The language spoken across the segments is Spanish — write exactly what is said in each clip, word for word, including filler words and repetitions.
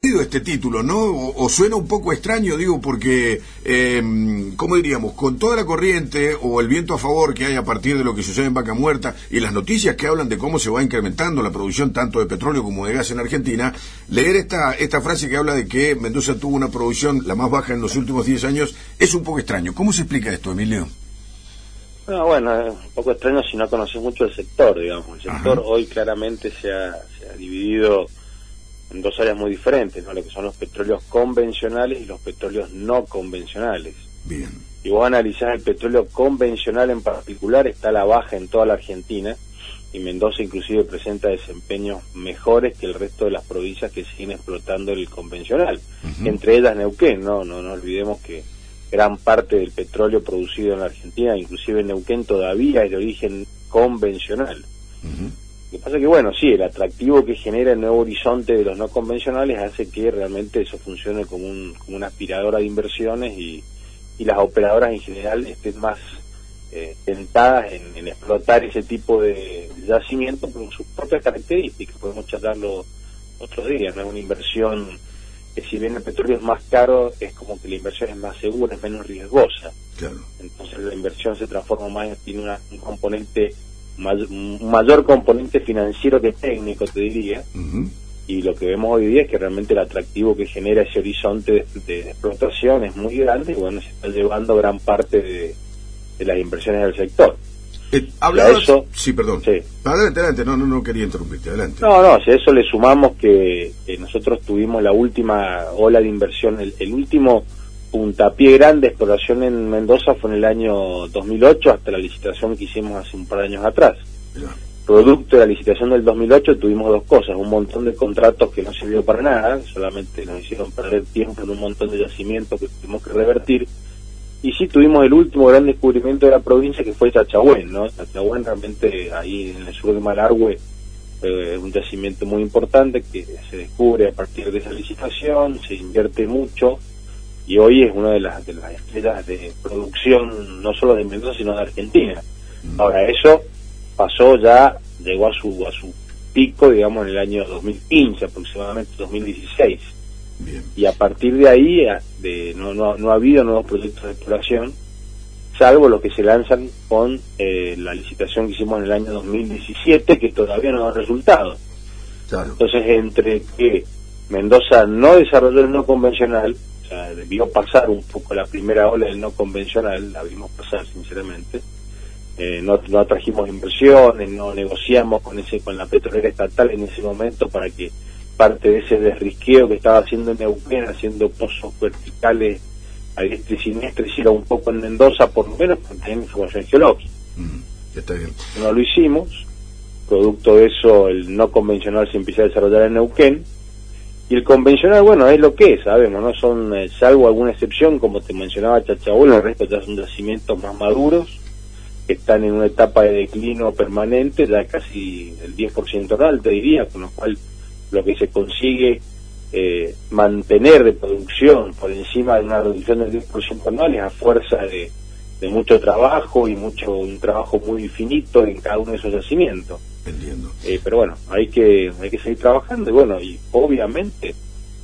este título, ¿no? O, o suena un poco extraño, digo, porque, eh, ¿cómo diríamos? Con toda la corriente o el viento a favor que hay a partir de lo que sucede en Vaca Muerta y las noticias que hablan de cómo se va incrementando la producción tanto de petróleo como de gas en Argentina, leer esta esta frase que habla de que Mendoza tuvo una producción la más baja en los últimos diez años es un poco extraño. ¿Cómo se explica esto, Emilio? No, bueno, es un poco extraño si no conoces mucho el sector, digamos. El sector Ajá. hoy claramente se ha, se ha dividido en dos áreas muy diferentes, ¿no? Lo que son los petróleos convencionales y los petróleos no convencionales. Bien. Si vos analizás el petróleo convencional en particular, está a la baja en toda la Argentina, y Mendoza inclusive presenta desempeños mejores que el resto de las provincias que siguen explotando el convencional, uh-huh. entre ellas Neuquén, ¿no? No, no olvidemos que gran parte del petróleo producido en la Argentina, inclusive en Neuquén, todavía es de origen convencional. Uh-huh. Lo que pasa es que, bueno, sí, el atractivo que genera el nuevo horizonte de los no convencionales hace que realmente eso funcione como, un, como una aspiradora de inversiones y, y las operadoras en general estén más eh, tentadas en, en explotar ese tipo de yacimientos por sus propias características. Podemos charlarlo otros días, ¿no? Es una inversión que, si bien el petróleo es más caro, es como que la inversión es más segura, es menos riesgosa. Claro. Entonces la inversión se transforma más, tiene una, un componente un mayor componente financiero que técnico, te diría. Uh-huh. Y lo que vemos hoy día es que realmente el atractivo que genera ese horizonte de, de explotación es muy grande y, bueno, se está llevando gran parte de, de las inversiones del sector. Eh, hablabas... eso, sí, perdón. Sí. Adelante, adelante, no, no, no quería interrumpirte, adelante. No, no, si a eso le sumamos que, que nosotros tuvimos la última ola de inversión, el, el último puntapié grande de exploración en Mendoza fue en el año dos mil ocho, hasta la licitación que hicimos hace un par de años atrás. Ya. Producto de la licitación del dos mil ocho tuvimos dos cosas: un montón de contratos que no sirvió para nada, solamente nos hicieron perder tiempo en un montón de yacimientos que tuvimos que revertir, y sí tuvimos el último gran descubrimiento de la provincia, que fue Chachahuén, ¿no? Chachahuén realmente ahí en el sur de Malargüe es eh, un yacimiento muy importante que se descubre a partir de esa licitación, se invierte mucho, y hoy es una de las, de las estrellas de producción no solo de Mendoza sino de Argentina. Ahora, eso pasó ya, llegó a su a su pico, digamos, en el año dos mil quince, aproximadamente dos mil dieciséis. Bien. Y a partir de ahí de, no, no, no ha habido nuevos proyectos de exploración, salvo los que se lanzan con eh, la licitación que hicimos en el año dos mil diecisiete, que todavía no da resultado. Claro. Entonces, entre que Mendoza no desarrolló el no convencional, o sea, debió pasar un poco la primera ola del no convencional, la vimos pasar sinceramente, eh, no, no trajimos inversiones, no negociamos con ese con la petrolera estatal en ese momento para que parte de ese desrisqueo que estaba haciendo en Neuquén, haciendo pozos verticales a diestra y siniestra, hiciera un poco en Mendoza, por lo menos para tener información geológica. Mm, está bien. No lo hicimos, producto de eso el no convencional se empieza a desarrollar en Neuquén. Y el convencional, bueno, es lo que es, sabemos, ¿no? Son, eh, salvo alguna excepción, como te mencionaba Chachahuén, el resto ya son yacimientos más maduros, que están en una etapa de declino permanente, ya casi el diez por ciento real, te diría, con lo cual lo que se consigue eh, mantener de producción por encima de una reducción del diez por ciento anual es a fuerza de, de mucho trabajo y mucho un trabajo muy finito en cada uno de esos yacimientos. Entiendo. Eh, pero bueno, hay que hay que seguir trabajando y bueno, y obviamente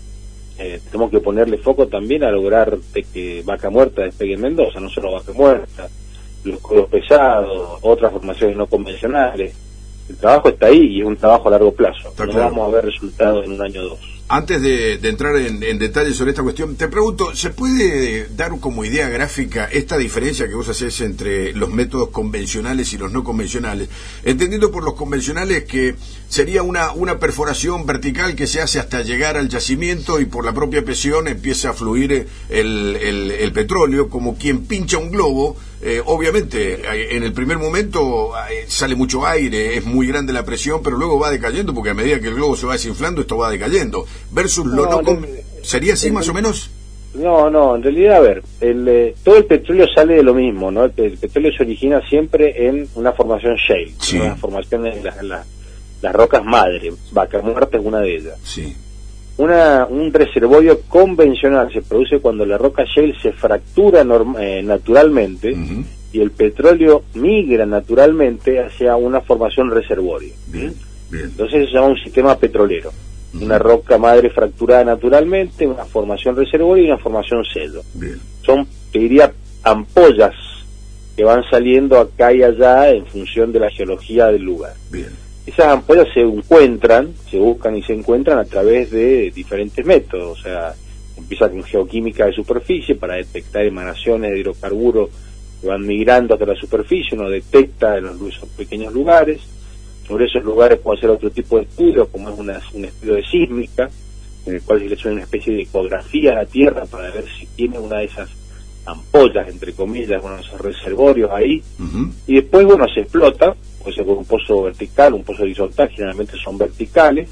eh, tenemos que ponerle foco también a lograr de que Vaca Muerta despegue en Mendoza, no solo Vaca Muerta, los codos pesados, otras formaciones no convencionales. El trabajo está ahí y es un trabajo a largo plazo. Está no claro. Vamos a ver resultados en un año o dos. Antes de, de entrar en, en detalle sobre esta cuestión, te pregunto, ¿se puede dar como idea gráfica esta diferencia que vos hacés entre los métodos convencionales y los no convencionales? Entendiendo por los convencionales que sería una, una perforación vertical que se hace hasta llegar al yacimiento y por la propia presión empieza a fluir el, el, el petróleo, como quien pincha un globo. Eh, obviamente, en el primer momento eh, sale mucho aire, es muy grande la presión, pero luego va decayendo, porque a medida que el globo se va desinflando, esto va decayendo. Versus lo no, no con... ¿Sería así el, más o menos? No, no, en realidad, a ver, el, eh, todo el petróleo sale de lo mismo, ¿no? El, el petróleo se origina siempre en una formación shale, sí. Una formación de las, las, las rocas madre. Vaca Muerta es una de ellas. Sí. Una, un reservorio convencional se produce cuando la roca shale se fractura norm, eh, naturalmente, uh-huh. y el petróleo migra naturalmente hacia una formación reservorio. Bien, bien. Entonces se llama un sistema petrolero. Uh-huh. Una roca madre fracturada naturalmente, una formación reservorio y una formación sello. Bien. Son, te diría, ampollas que van saliendo acá y allá en función de la geología del lugar. Bien. Esas ampollas se encuentran, se buscan y se encuentran a través de diferentes métodos, o sea, empieza con geoquímica de superficie para detectar emanaciones de hidrocarburos que van migrando hasta la superficie, uno detecta en los, esos pequeños lugares. Sobre esos lugares puede hacer otro tipo de estudio, como es una, un estudio de sísmica, en el cual se le hace una especie de ecografía a la Tierra para ver si tiene una de esas ampollas, entre comillas, uno de esos reservorios ahí, uh-huh. Y después, bueno, se explota, puede ser con un pozo vertical, un pozo horizontal, generalmente son verticales,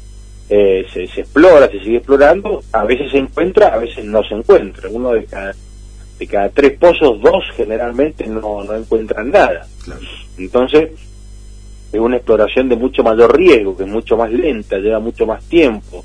eh, se, se explora, se sigue explorando, a veces se encuentra, a veces no se encuentra, uno de cada, de cada tres pozos, dos generalmente no, no encuentran nada. Claro. Entonces, es una exploración de mucho mayor riesgo, que es mucho más lenta, lleva mucho más tiempo,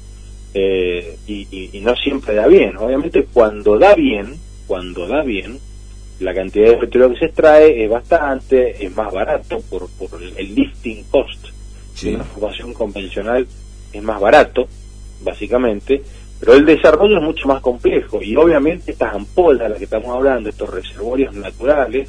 eh, y, y, y no siempre da bien. Obviamente cuando da bien, cuando da bien, la cantidad de petróleo que se extrae es bastante, es más barato por, por el, el lifting cost. Sí. Una formación convencional es más barato, básicamente, pero el desarrollo es mucho más complejo, y obviamente estas ampollas de las que estamos hablando, estos reservorios naturales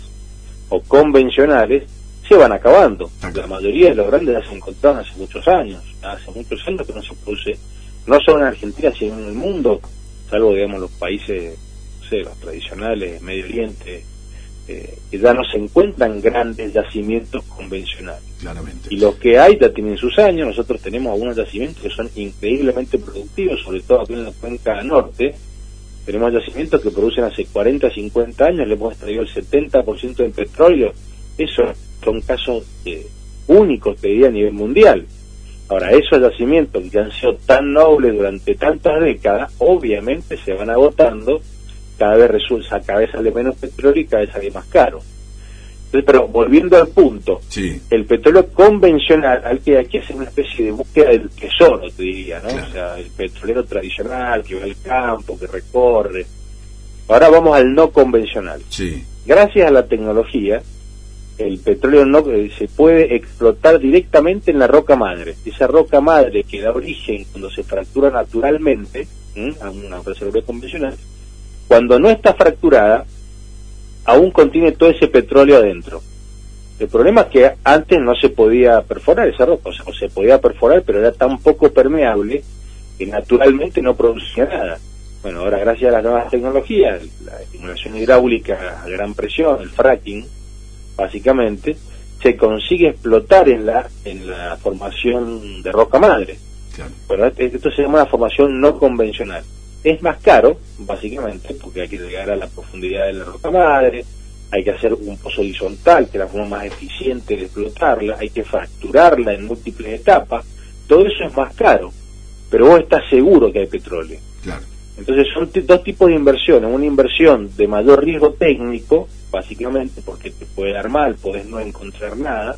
o convencionales, se van acabando. La mayoría de los grandes ya se encontraron hace muchos años, hace muchos años que no se produce, no solo en Argentina, sino en el mundo, salvo, digamos, los países, no sé, los tradicionales, Medio Oriente, eh, que ya no se encuentran grandes yacimientos convencionales. Claramente. Y los que hay ya tienen sus años. Nosotros tenemos algunos yacimientos que son increíblemente productivos, sobre todo aquí en la cuenca norte. Tenemos yacimientos que producen hace cuarenta, cincuenta años, le hemos extraído el setenta por ciento del petróleo. Eso son casos eh, únicos, te diría, a nivel mundial. Ahora, esos yacimientos que han sido tan nobles durante tantas décadas, obviamente se van agotando, cada vez resulta, cada vez sale menos petróleo y cada vez sale más caro. Entonces, pero volviendo al punto, sí. El petróleo convencional, al que hay que hacer una especie de búsqueda del tesoro, te diría, ¿no? Claro. O sea, el petrolero tradicional, que va al campo, que recorre. Ahora vamos al no convencional. Sí. Gracias a la tecnología, el petróleo no eh, se puede explotar directamente en la roca madre. Esa roca madre que da origen cuando se fractura naturalmente, ¿m? a una reserva convencional, cuando no está fracturada, aún contiene todo ese petróleo adentro. El problema es que antes no se podía perforar esa roca, o sea, o se podía perforar, pero era tan poco permeable que naturalmente no producía nada. Bueno, ahora gracias a las nuevas tecnologías, la estimulación hidráulica a gran presión, el fracking, básicamente, se consigue explotar en la en la formación de roca madre. Claro. Bueno, esto se llama una formación no convencional. Es más caro, básicamente, porque hay que llegar a la profundidad de la roca madre, hay que hacer un pozo horizontal, que es la forma más eficiente de explotarla, hay que fracturarla en múltiples etapas, todo eso es más caro, pero vos estás seguro que hay petróleo. Claro. Entonces son dos tipos de inversiones, una inversión de mayor riesgo técnico, básicamente porque te puede dar mal, podés no encontrar nada,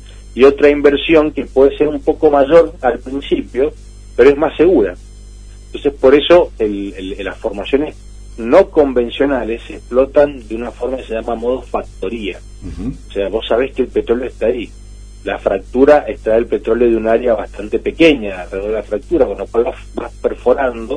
y otra inversión que puede ser un poco mayor al principio, pero es más segura. Entonces por eso el, el, las formaciones no convencionales se explotan de una forma que se llama modo factoría. Uh-huh. O sea, vos sabés que el petróleo está ahí. La fractura extrae el petróleo de un área bastante pequeña alrededor de la fractura, con lo cual vas, vas perforando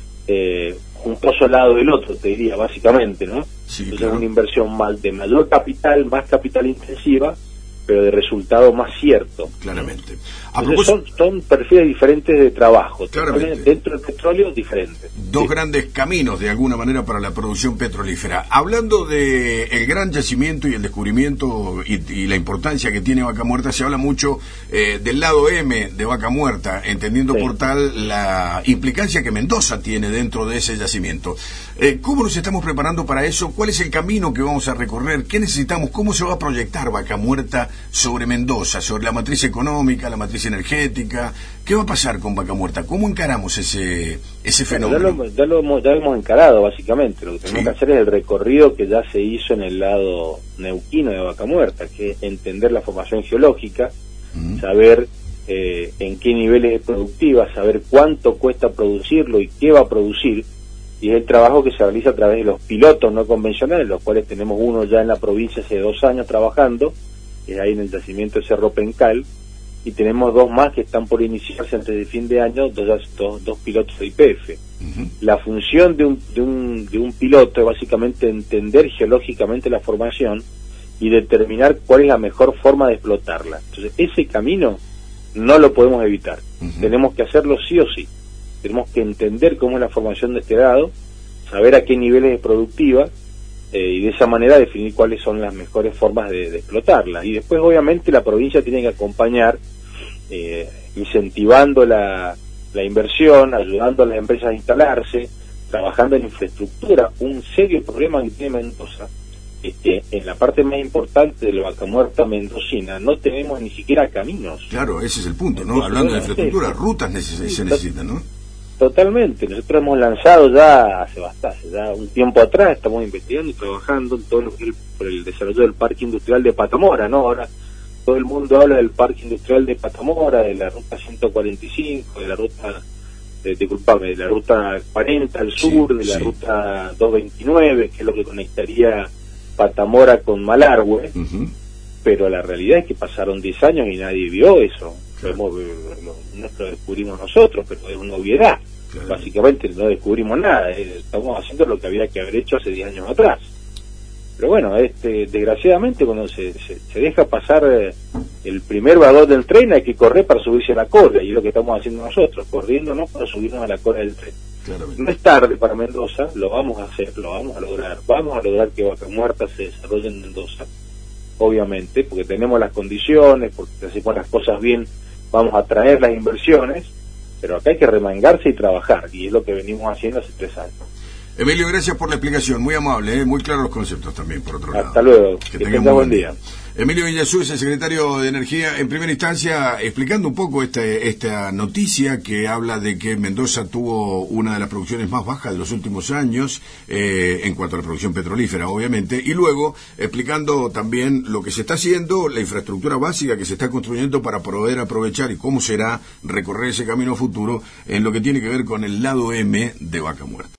eh, un pozo al lado del otro, te diría, básicamente, ¿no? Sí, Entonces claro. Es una inversión más de mayor capital, más capital intensiva, pero de resultado más cierto. Claramente. A Entonces propósito, son, son perfiles diferentes de trabajo. Claramente. Dentro del petróleo, diferentes. Dos Sí. grandes caminos, de alguna manera, para la producción petrolífera. Hablando de el gran yacimiento y el descubrimiento y, y la importancia que tiene Vaca Muerta, se habla mucho eh, del lado M de Vaca Muerta, entendiendo Sí. por tal la implicancia que Mendoza tiene dentro de ese yacimiento. Eh, ¿Cómo nos estamos preparando para eso? ¿Cuál es el camino que vamos a recorrer? ¿Qué necesitamos? ¿Cómo se va a proyectar Vaca Muerta sobre Mendoza, sobre la matriz económica, la matriz energética? ¿Qué va a pasar con Vaca Muerta? ¿Cómo encaramos ese ese fenómeno? Bueno, ya, lo, ya, lo hemos, ya lo hemos encarado, básicamente. Lo que tenemos Sí. que hacer es el recorrido que ya se hizo en el lado neuquino de Vaca Muerta, que es entender la formación geológica, uh-huh. saber eh, en qué niveles es productiva, saber cuánto cuesta producirlo y qué va a producir, y es el trabajo que se realiza a través de los pilotos no convencionales, los cuales tenemos uno ya en la provincia hace dos años trabajando, que es ahí en el yacimiento de Cerro Pencal, y tenemos dos más que están por iniciarse antes del fin de año, dos, dos, dos pilotos de I P F. Uh-huh. La función de un, de, un, de un piloto es básicamente entender geológicamente la formación y determinar cuál es la mejor forma de explotarla. Entonces, ese camino no lo podemos evitar. Uh-huh. Tenemos que hacerlo sí o sí. Tenemos que entender cómo es la formación de este lado, saber a qué niveles es productiva, eh, y de esa manera definir cuáles son las mejores formas de, de explotarla. Y después, obviamente, la provincia tiene que acompañar, eh, incentivando la, la inversión, ayudando a las empresas a instalarse, trabajando en infraestructura. Un serio problema que tiene Mendoza, este, en la parte más importante de la Vaca Muerta mendocina, no tenemos ni siquiera caminos. Claro, ese es el punto, ¿no? Hablando de infraestructura, rutas neces- sí, se necesitan, ¿no? Totalmente. Nosotros hemos lanzado ya hace bastante, ya un tiempo atrás, estamos investigando y trabajando en todo lo que es el, por el desarrollo del parque industrial de Patamora, ¿no? Ahora todo el mundo habla del parque industrial de Patamora, de la ruta ciento cuarenta y cinco, de la ruta, de, disculpame, de la ruta cuarenta al sur, sí, de la sí. ruta doscientos veintinueve, que es lo que conectaría Patamora con Malargüe, uh-huh. pero la realidad es que pasaron diez años y nadie vio eso. Claro. Lo, lo, no lo descubrimos nosotros, pero es una obviedad. Claro. Básicamente no descubrimos nada, estamos haciendo lo que había que haber hecho hace diez años atrás. Pero bueno, este, desgraciadamente cuando se, se, se deja pasar eh, el primer vagón del tren, hay que correr para subirse a la cola, y es lo que estamos haciendo nosotros, corriéndonos para subirnos a la cola del tren. Claramente. No es tarde para Mendoza, lo vamos a hacer, lo vamos a lograr, vamos a lograr que Vaca Muerta se desarrolle en Mendoza, obviamente, porque tenemos las condiciones, porque si hacemos las cosas bien, vamos a traer las inversiones, pero acá hay que remangarse y trabajar, y es lo que venimos haciendo hace tres años. Emilio, gracias por la explicación, muy amable, ¿eh? Muy claros los conceptos también, por otro lado. Hasta luego, que, que tenga buen día. día. Emilio Villazú es el secretario de Energía, en primera instancia explicando un poco este, esta noticia que habla de que Mendoza tuvo una de las producciones más bajas de los últimos años, eh, en cuanto a la producción petrolífera, obviamente, y luego explicando también lo que se está haciendo, la infraestructura básica que se está construyendo para poder aprovechar y cómo será recorrer ese camino futuro en lo que tiene que ver con el lado M de Vaca Muerta.